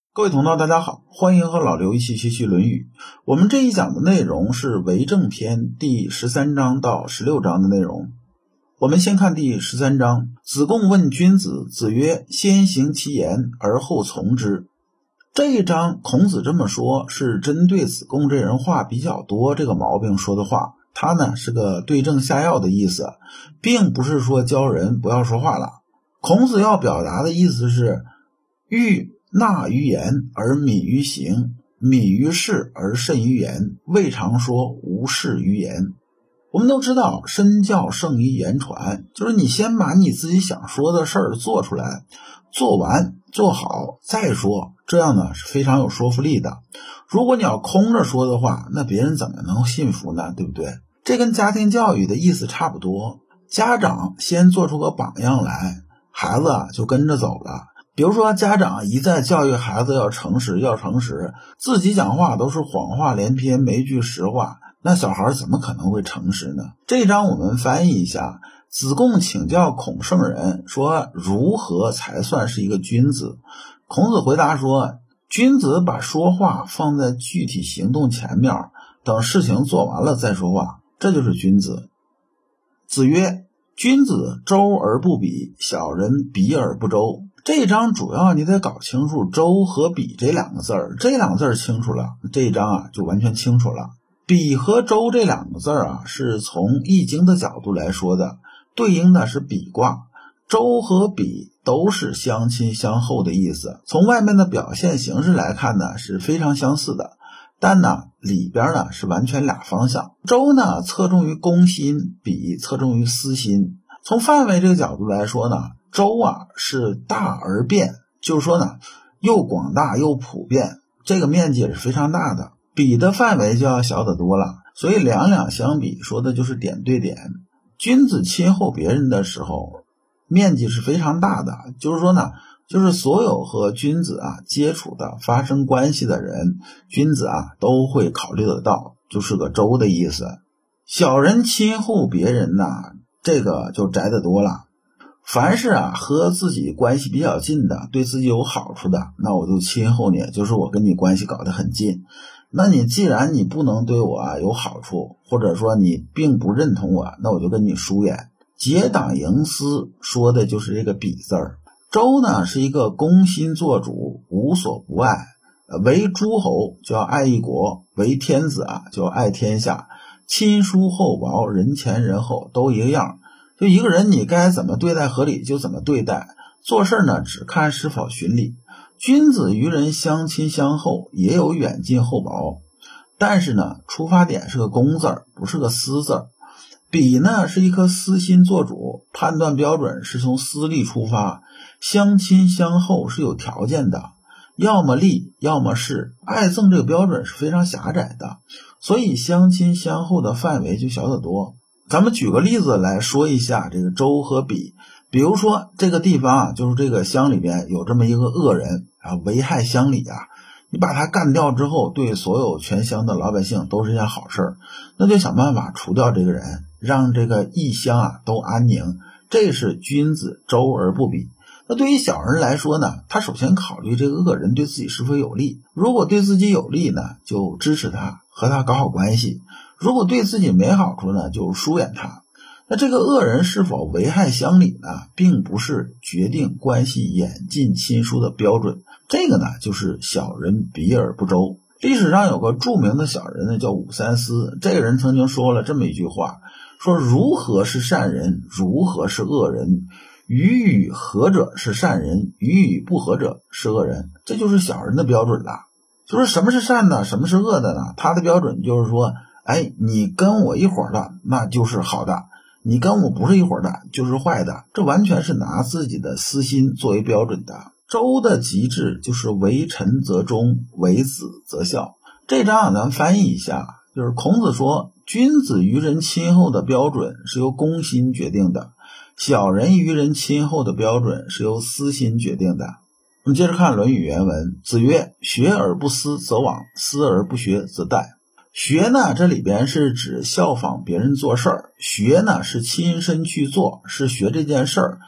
各位同道，大家好，欢迎和老刘一起学习《论语》。我们这一讲的内容是为政篇第13章到16章的内容。我们先看第13章，子贡问君子，子曰：先行其言，而后从之。这一章孔子这么说，是针对子贡这人话比较多这个毛病说的话。他呢是个对症下药的意思，并不是说教人不要说话了。孔子要表达的意思是欲纳于言而敏于行，敏于事而慎于言，未尝说无事于言。我们都知道身教胜于言传，就是你先把你自己想说的事儿做出来，做完做好再说，这样呢是非常有说服力的。如果你要空着说的话，那别人怎么能信服呢？对不对？这跟家庭教育的意思差不多，家长先做出个榜样来，孩子就跟着走了。比如说家长一再教育孩子要诚实，自己讲话都是谎话连篇，没句实话，那小孩怎么可能会诚实呢？这一章我们翻译一下，子贡请教孔圣人说如何才算是一个君子。孔子回答说，君子把说话放在具体行动前面，等事情做完了再说话，这就是君子。子曰：君子周而不比，小人比而不周。这一章主要你得搞清楚周和比这两个字儿，这两个字儿清楚了，这一章就完全清楚了。比和周这两个字儿是从易经的角度来说的，对应的是比卦。周和比都是相亲相后的意思，从外面的表现形式来看呢是非常相似的，但呢里边呢是完全俩方向。周呢侧重于公心，比侧重于私心。从范围这个角度来说呢，周是大而变，就是说呢又广大又普遍，这个面积也是非常大的。比的范围就要小得多了，所以两相比说的就是点对点。君子亲厚别人的时候面积是非常大的，就是说呢就是所有和君子接触的发生关系的人，君子都会考虑得到，就是个周的意思。小人亲厚别人这个就窄得多了。凡是和自己关系比较近的，对自己有好处的，那我就亲厚你，就是我跟你关系搞得很近。那你既然你不能对我有好处，或者说你并不认同我，那我就跟你疏远。结党营私说的就是这个比字儿。周呢是一个公心做主，无所不爱。为诸侯就要爱一国，为天子就要爱天下，亲疏厚薄，人前人后都一个样。就一个人你该怎么对待合理就怎么对待，做事呢只看是否循理。君子与人相亲相厚，也有远近厚薄，但是呢出发点是个公字儿，不是个私字儿。比呢是一颗私心做主，判断标准是从私利出发，相亲相厚是有条件的，要么利要么势，爱憎这个标准是非常狭窄的，所以相亲相厚的范围就小得多。咱们举个例子来说一下这个周和比。比如说这个地方就是这个乡里边有这么一个恶人危害乡里你把他干掉之后，对所有全乡的老百姓都是一件好事，那就想办法除掉这个人，让这个异乡都安宁。这是君子周而不比。那对于小人来说呢，他首先考虑这个恶人对自己是否有利，如果对自己有利呢，就支持他，和他搞好关系；如果对自己没好处呢，就疏远他。那这个恶人是否危害乡里呢，并不是决定关系远近亲疏的标准，这个呢就是小人比而不周。历史上有个著名的小人呢叫武三思，这个人曾经说了这么一句话，说如何是善人，如何是恶人，与与合者是善人，与与不合者是恶人，这就是小人的标准了。就是什么是善的，什么是恶的呢？他的标准就是说，你跟我一伙的那就是好的，你跟我不是一伙的就是坏的，这完全是拿自己的私心作为标准的。周的极致就是为臣则忠，为子则孝。这章咱翻译一下，就是孔子说君子于人亲厚的标准是由公心决定的，小人于人亲厚的标准是由私心决定的。我们接着看《论语》原文，子曰：学而不思则罔，思而不学则殆。学呢这里边是指效仿别人做事儿，学呢是亲身去做，是学这件事儿。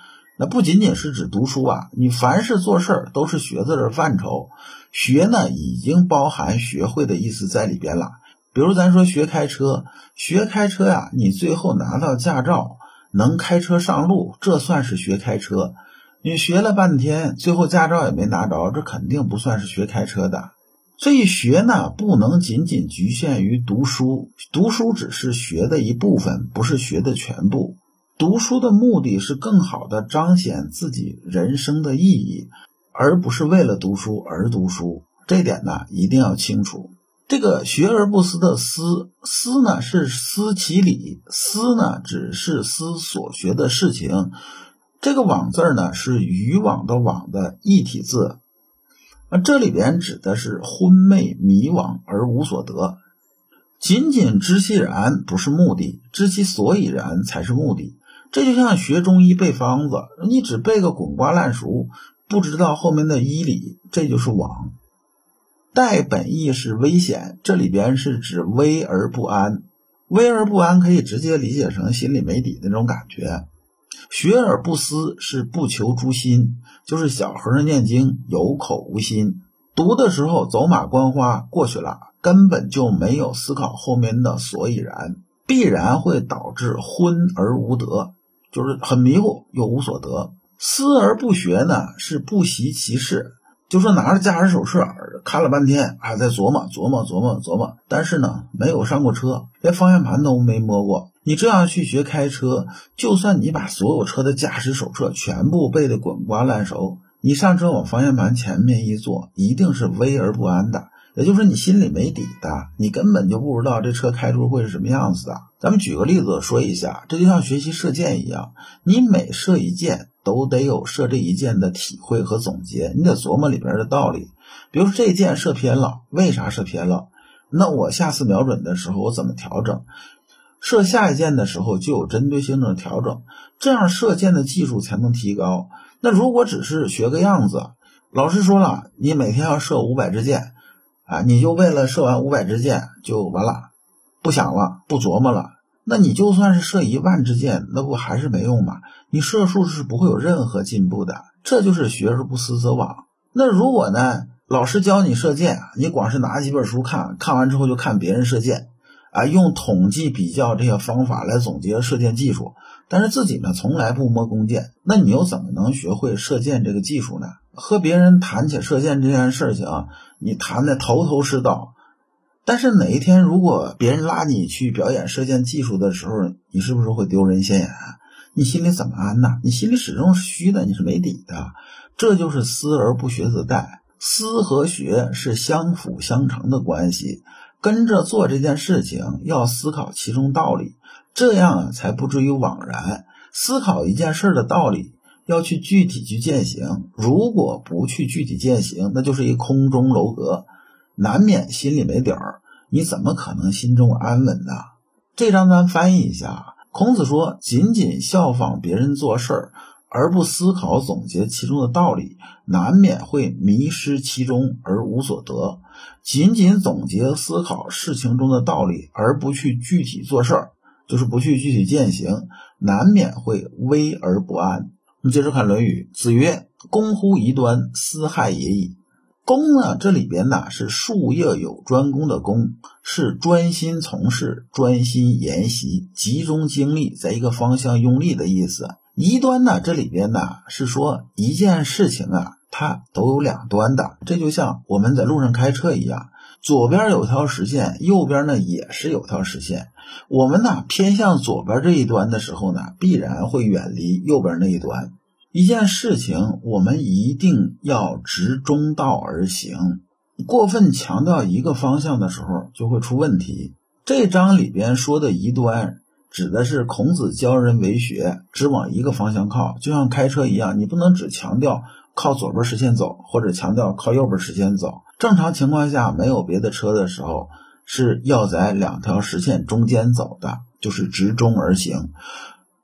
那不仅仅是指读书啊，你凡是做事都是学字的范畴，学呢已经包含学会的意思在里边了。比如咱说学开车，学开车呀，你最后拿到驾照，能开车上路，这算是学开车。你学了半天，最后驾照也没拿着，这肯定不算是学开车的。所以学呢，不能仅仅局限于读书，读书只是学的一部分，不是学的全部。读书的目的是更好的彰显自己人生的意义，而不是为了读书而读书。这点呢，一定要清楚。这个学而不思的思，思呢是思其理，思呢只是思所学的事情。这个网字呢是渔网的网的异体字，这里边指的是昏昧迷惘而无所得。仅仅知其然不是目的，知其所以然才是目的。这就像学中医背方子，你只背个滚瓜烂熟，不知道后面的医理，这就是网。带本意是危险，这里边是指危而不安。危而不安可以直接理解成心里没底的那种感觉。学而不思是不求诸心，就是小和尚念经有口无心，读的时候走马观花过去了，根本就没有思考后面的所以然，必然会导致昏而无得，就是很迷糊又无所得。思而不学呢，是不习其事，就说拿着驾驶手册看了半天，还在琢磨，但是呢没有上过车，连方向盘都没摸过。你这样去学开车，就算你把所有车的驾驶手册全部背得滚瓜烂熟，你上车往方向盘前面一坐，一定是危而不安的，也就是你心里没底的，你根本就不知道这车开出会是什么样子的。咱们举个例子说一下，这就像学习射箭一样，你每射一箭都得有射这一箭的体会和总结，你得琢磨里边的道理。比如说这一箭射偏了，为啥射偏了？那我下次瞄准的时候我怎么调整？射下一箭的时候就有针对性的调整，这样射箭的技术才能提高。那如果只是学个样子，老师说了你每天要射500支箭你就为了射完500支箭就完了，不想了，不琢磨了，那你就算是射10000支箭，那不还是没用吗？你射术是不会有任何进步的，这就是学而不思则罔。那如果呢，老师教你射箭，你光是拿几本书看完之后就看别人射箭用统计比较这些方法来总结射箭技术，但是自己呢从来不摸弓箭，那你又怎么能学会射箭这个技术呢？和别人谈起射箭这件事情你谈的头头是道，但是哪一天如果别人拉你去表演射箭技术的时候，你是不是会丢人现眼？你心里怎么安呢？你心里始终是虚的，你是没底的。这就是思而不学则殆，思和学是相辅相成的关系，跟着做这件事情要思考其中道理，这样才不至于枉然。思考一件事的道理，要去具体去践行，如果不去具体践行，那就是一空中楼阁，难免心里没底儿，你怎么可能心中安稳呢？这章咱翻译一下，孔子说，仅仅效仿别人做事而不思考总结其中的道理，难免会迷失其中而无所得。仅仅总结思考事情中的道理而不去具体做事，就是不去具体践行，难免会危而不安。我们接着看论语，子曰，攻乎夷端，斯害也已。攻呢，这里边呢是术业有专攻的攻，是专心从事，专心研习，集中精力在一个方向用力的意思。夷端呢，这里边呢是说一件事情它都有两端的，这就像我们在路上开车一样，左边有条实线，右边呢也是有条实线。我们呢偏向左边这一端的时候呢，必然会远离右边那一端。一件事情我们一定要直中道而行，过分强调一个方向的时候就会出问题。这章里边说的夷端指的是孔子教人为学，只往一个方向靠，就像开车一样，你不能只强调靠左边实线走，或者强调靠右边实线走。正常情况下没有别的车的时候，是要在两条实线中间走的，就是直中而行。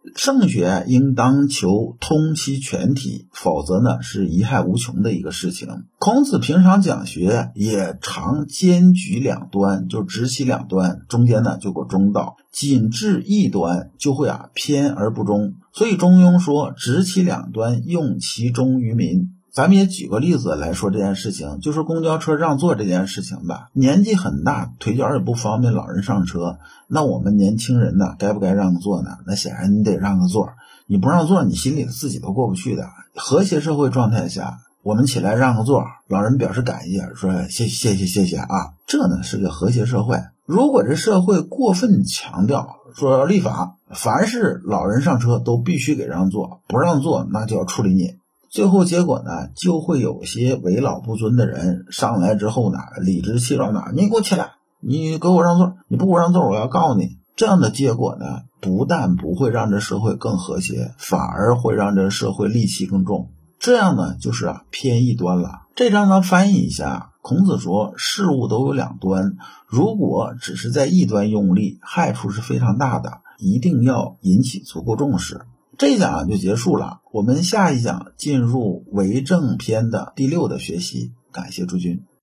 圣学应当求通其全体，否则呢是贻害无穷的一个事情。孔子平常讲学也常兼举两端，就直其两端，中间呢就过中道，仅至一端就会偏而不中。所以中庸说直其两端，用其中于民。咱们也举个例子来说这件事情，就是公交车让座这件事情吧。年纪很大，腿脚也不方便，老人上车，那我们年轻人呢，该不该让个座呢？那显然你得让个座，你不让座，你心里自己都过不去的。和谐社会状态下，我们起来让个座，老人表示感谢，说谢谢啊，这呢是个和谐社会。如果这社会过分强调说立法，凡是老人上车都必须给让座，不让座那就要处理你。最后结果呢，就会有些为老不尊的人上来之后呢，理直气壮的，你给我起来，你给我让座，你不给我让座我要告你。这样的结果呢，不但不会让这社会更和谐，反而会让这社会戾气更重。这样呢就是偏一端了。这章咱翻译一下，孔子说事物都有两端，如果只是在一端用力，害处是非常大的，一定要引起足够重视。这一讲就结束了，我们下一讲进入为政篇的第6的学习。感谢诸君。